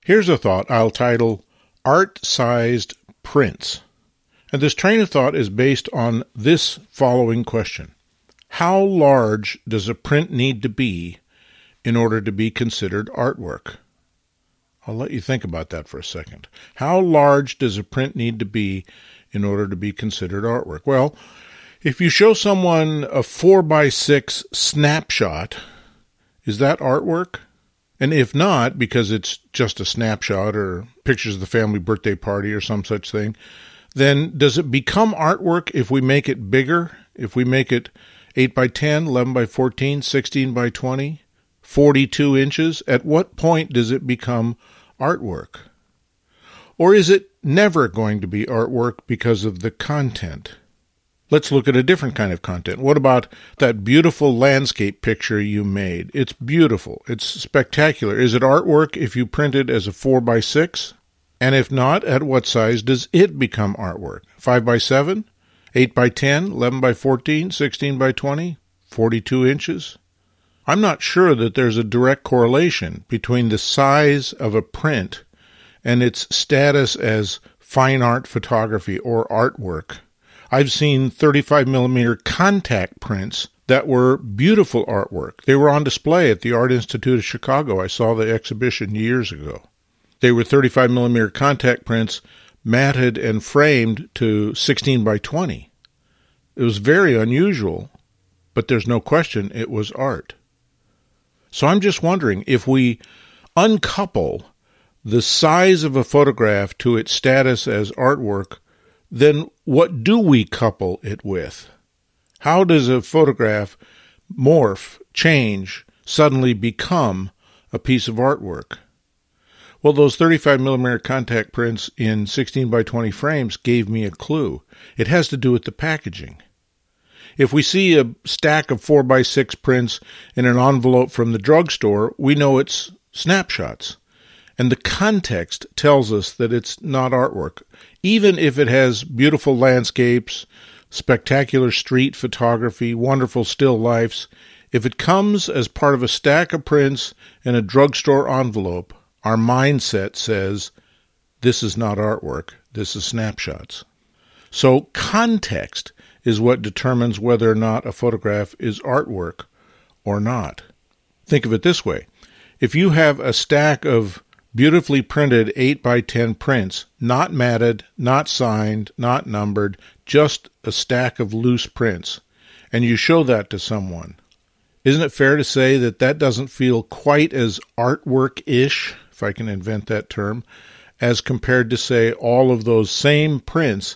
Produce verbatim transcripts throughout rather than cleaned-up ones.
Here's a thought I'll title Art-Sized Prints. And this train of thought is based on this following question. How large does a print need to be in order to be considered artwork? I'll let you think about that for a second. How large does a print need to be in order to be considered artwork? Well, if you show someone a four by six snapshot, is that artwork? And if not, because it's just a snapshot or pictures of the family birthday party or some such thing, then does it become artwork if we make it bigger? If we make it eight by ten, eleven by fourteen, sixteen by twenty, forty-two inches? At what point does it become artwork? Or is it never going to be artwork because of the content? Let's look at a different kind of content. What about that beautiful landscape picture you made? It's beautiful. It's spectacular. Is it artwork if you print it as a four by six? And if not, at what size does it become artwork? five by seven? eight by ten? eleven by fourteen? sixteen by twenty? forty-two inches? I'm not sure that there's a direct correlation between the size of a print and its status as fine art photography or artwork. I've seen thirty-five millimeter contact prints that were beautiful artwork. They were on display at the Art Institute of Chicago. I saw the exhibition years ago. They were thirty-five millimeter contact prints matted and framed to sixteen by twenty. It was very unusual, but there's no question it was art. So I'm just wondering, if we uncouple the size of a photograph to its status as artwork, then what do we couple it with? How does a photograph morph, change, suddenly become a piece of artwork? Well, those thirty-five millimeter contact prints in sixteen by twenty frames gave me a clue. It has to do with the packaging. If we see a stack of four by six prints in an envelope from the drugstore, we know it's snapshots. And the context tells us that it's not artwork. Even if it has beautiful landscapes, spectacular street photography, wonderful still lifes, if it comes as part of a stack of prints in a drugstore envelope, our mindset says, this is not artwork, this is snapshots. So context is what determines whether or not a photograph is artwork or not. Think of it this way. If you have a stack of beautifully printed eight by ten prints, not matted, not signed, not numbered, just a stack of loose prints, and you show that to someone, isn't it fair to say that that doesn't feel quite as artwork-ish, if I can invent that term, as compared to, say, all of those same prints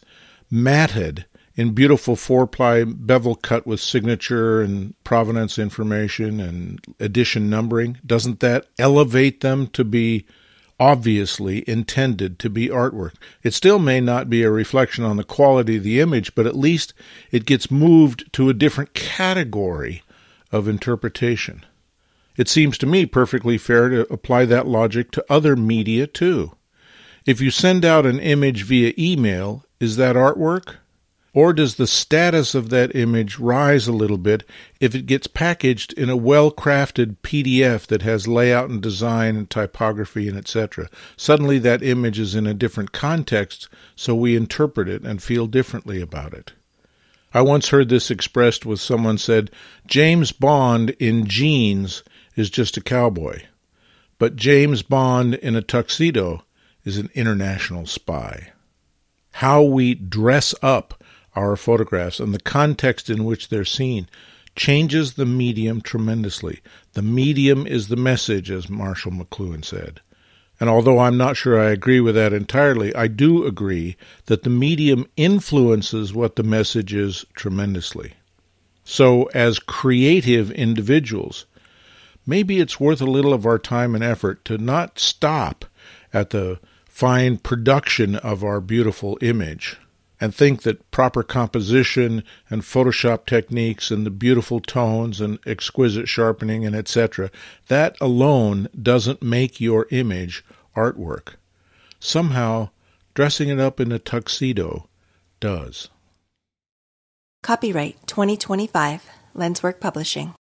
matted in beautiful four-ply bevel cut with signature and provenance information and edition numbering? Doesn't that elevate them to be obviously intended to be artwork? It still may not be a reflection on the quality of the image, but at least it gets moved to a different category of interpretation. It seems to me perfectly fair to apply that logic to other media too. If you send out an image via email, is that artwork? Or does the status of that image rise a little bit if it gets packaged in a well-crafted P D F that has layout and design and typography and et cetera? Suddenly that image is in a different context, so we interpret it and feel differently about it. I once heard this expressed with someone said, James Bond in jeans is just a cowboy, but James Bond in a tuxedo is an international spy. How we dress up our photographs and the context in which they're seen changes the medium tremendously. The medium is the message, as Marshall McLuhan said. And although I'm not sure I agree with that entirely, I do agree that the medium influences what the message is tremendously. So as creative individuals, maybe it's worth a little of our time and effort to not stop at the fine production of our beautiful image and think that proper composition and Photoshop techniques and the beautiful tones and exquisite sharpening and et cetera, that alone doesn't make your image artwork. Somehow, dressing it up in a tuxedo does. Copyright twenty twenty-five, Lenswork Publishing.